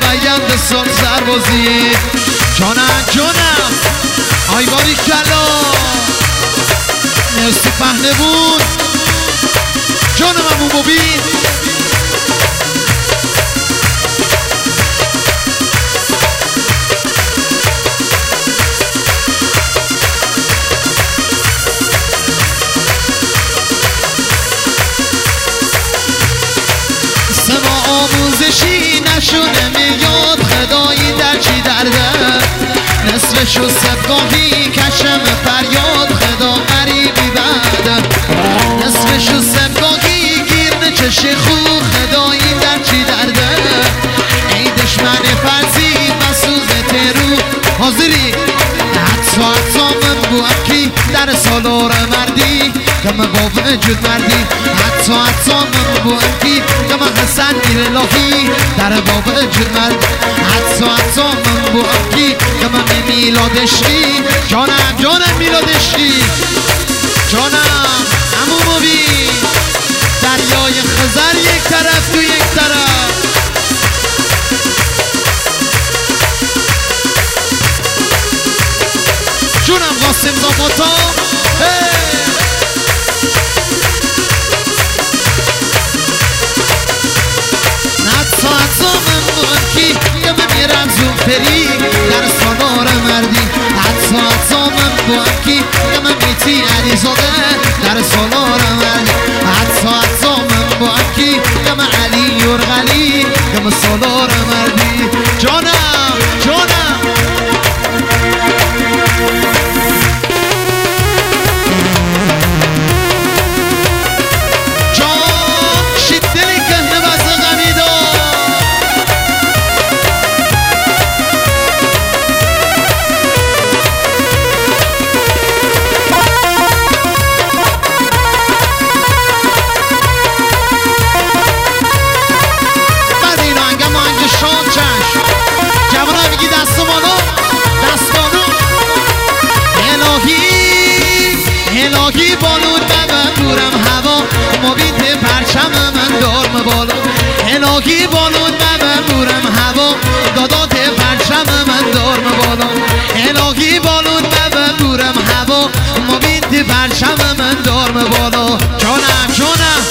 بیند سال سربازی جانم جانم آی باری کلا مرسی پهلوون جانم همون ببین آموزشی نشونه میاد خدایی در چی درده نصفشو سبگاهی کشم فریاد خدا قریبی بعده نصفشو سبگاهی گیر چشی خو خدایی در چی درده ای دشمن فرزی مسوز ترو حاضری حتی من بوکی در سالار مردی که من با وجود مردی حتی من بوکی که من حسن الهی در باب وجود مرد حتی من بوکی که من میلادشی جانم میلادشی جانم همون مبین دریای خزر یک طرف تو یک طرف جونم قاسم زاماتا من بانکی که من میرم زوفری در سالار مردی حتی من بانکی که من میتی علی زاده در سالار مردی حتی من بانکی که من علی یورغلی که من سالار مردی جانم جانم الهی بالود ببن دورم هوا مبیت پرچم من دارم بالا الهی بالود ببن دورم هوا دادات پرچم من دارم بالا الهی بالود ببن دورم هوا مبیت پرچم من دارم بالا جانم جانم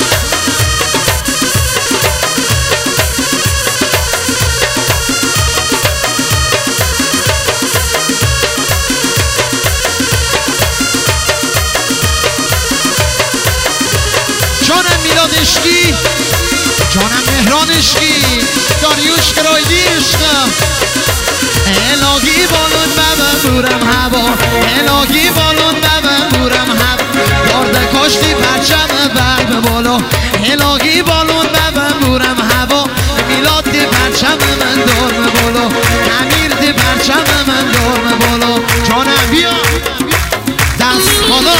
جانم میلاد عشقی جانم مهران عشقی داریوش کرایدی عشقم الهی بالون ببن دورم هوا الهی بالون ببن دورم هوا دارده کاشتی پرچم بر بالا الهی بالون ببن دورم هوا میلاد دی پرچم من دارم بالا امیر دی پرچم من دارم بالا جانم بیا دست بالا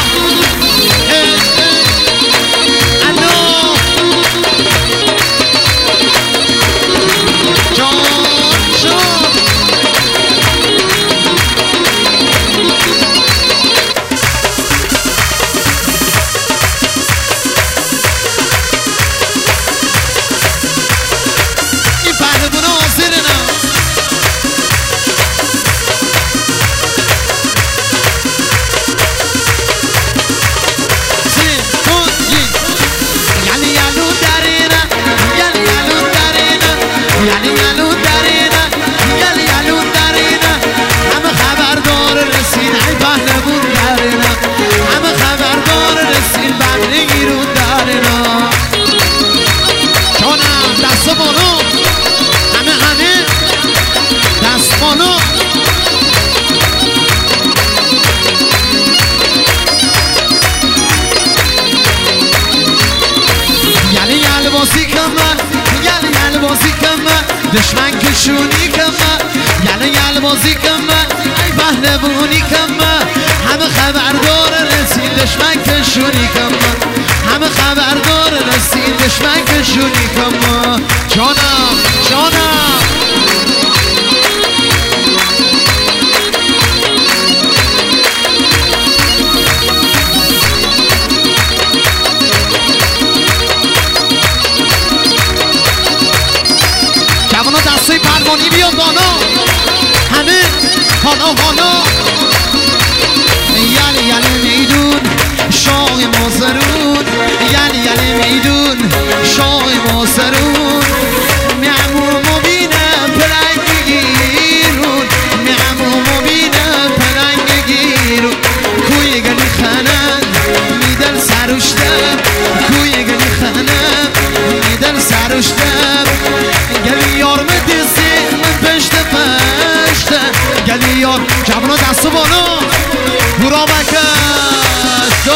دشمن کشونی کمه یل بازی کمه ای پهلوانی کمه همه خبردار رسید دشمن کشونی کمه همه خبردار رسید دشمن کشونی کمه جانم جانم دستای پروانی حالا یلی میدون شاه مازرون یلی میدون شاه مازرون میعمومو بینم پلنگ گیرون میعمومو بینم پلنگ گیرون کوی گلی خانم میدل سروشتم کوی گلی خانم میدل سروشتم گلی یار مدیزی من پشت گلی یار جوانو دستو بالا برا بکش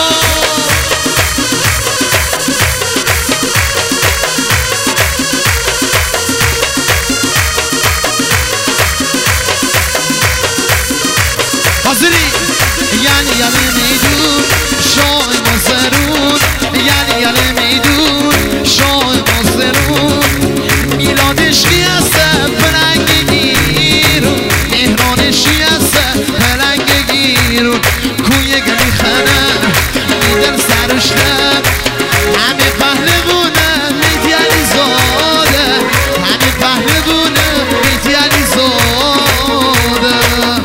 حاضری یلی میدون شاه مازرون یلی میدون شاه مازرون میلادشی هسته پلنگ گیرون مهرانشی هسته پلنگ گیرون کوی گلی خانم میدن سروشتم همه پهلوونه میتی علی زاده همه پهلوونه میتی علی زاده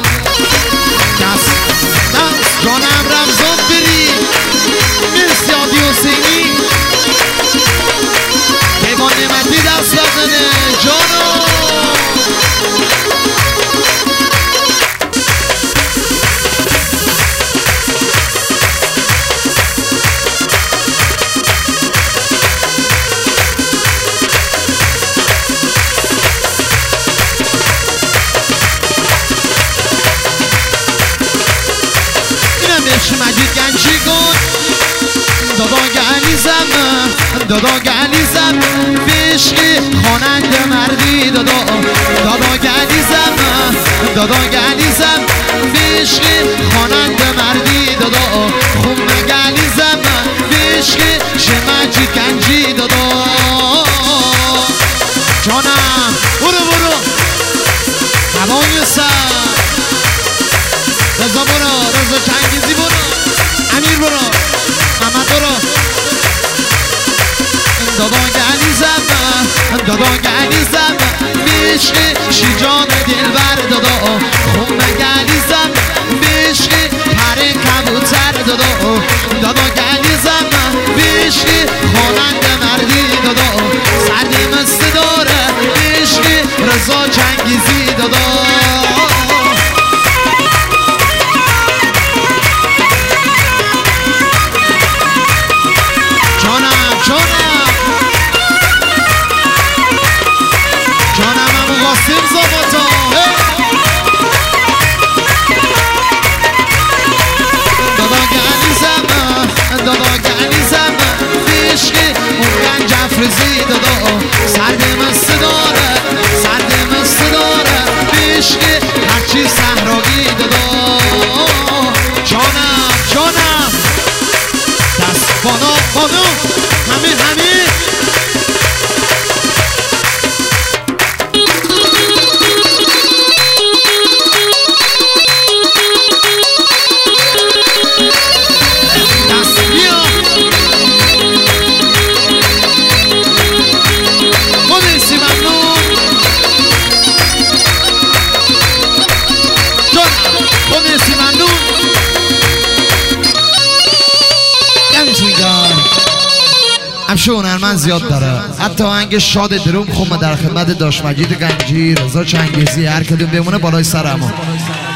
جانم رمزان بری مرسی عادی حسینی کیوان نعمتی دست بزنه جانو مجید گنجی کن دادا گلیزم بشقی خواننده مردی دادا گلیزم بشقی خواننده مردی دادا خون گلیزم بشقی شه مجید گنجی دادا جانم برو هوای سر رضا برو رضا چنگیزی برو امیر برو محمد برو دادا گلیزم بشقی شیجان دلبر دادا خون گلیزم بشقی پر کبوتر دادا گلیزم بشقی خواننده مردی دادا سردی مست داره بشقی رضا چنگیزی دادا جفرزی دادا سرد مست داره بشقی هرچی صحراگی دادا جانم دست بالا همه همشه هنرمند زیاد داره حتی آهنگ شاد دروم خوب در خدمت داش مجید گنجی رضا چنگیزی هر کدوم بمونه بالای سر اما